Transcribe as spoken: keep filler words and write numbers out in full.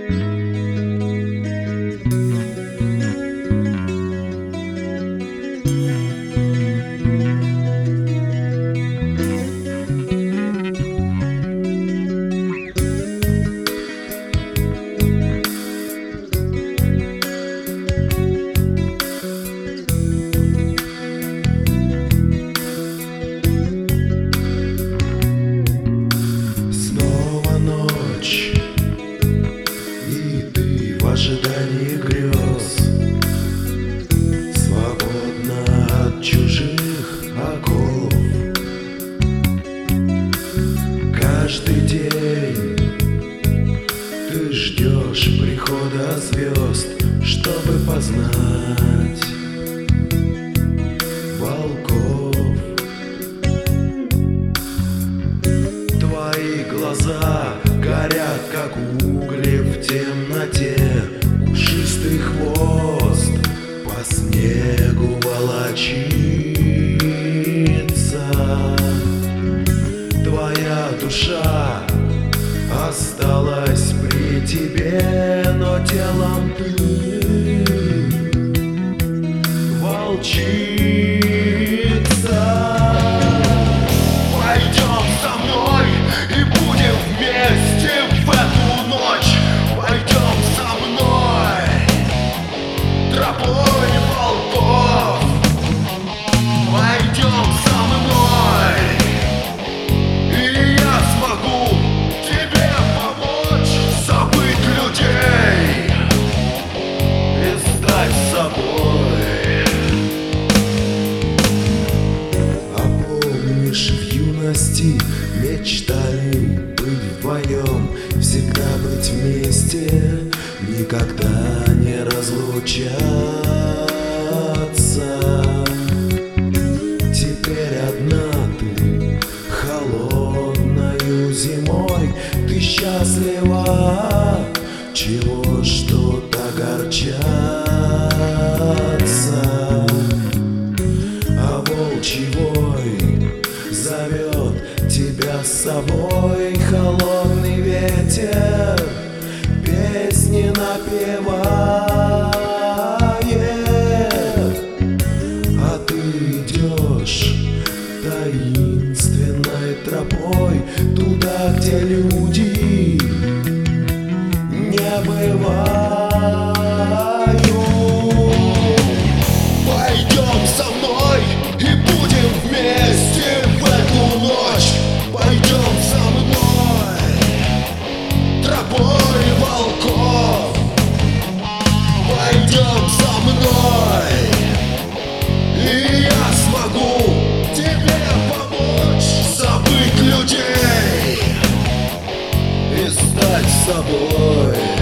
В ожидании грез, свободно от чужих оков. Каждый день ты ждешь прихода звезд, чтобы познать волков. Твои глаза горят, как угли в темноте. Пушистый хвост по снегу волочится. Твоя душа осталась при тебе, но телом ты волчица. Пойдем со мной и будем вместе в эту ночь. Пойдем со мной тропой волков. Пойдем со мной, и я смогу тебе помочь забыть людей и стать собой. А помнишь, в юности мечтали быть вдвоем, всегда быть вместе, никогда не разлучаться. Теперь одна ты, холодною зимой, ты счастлива, чего ж тут огорчаться? А волчий вой зовет тебя с собой, холодный ветер песни напевает, а ты идешь таинственной тропой туда, где люди не бывают. Пойдем со мной и будем вместе в эту ночь. Пойдем со мной тропой волков. Пойдем со мной, и я смогу тебе помочь забыть людей и стать собой.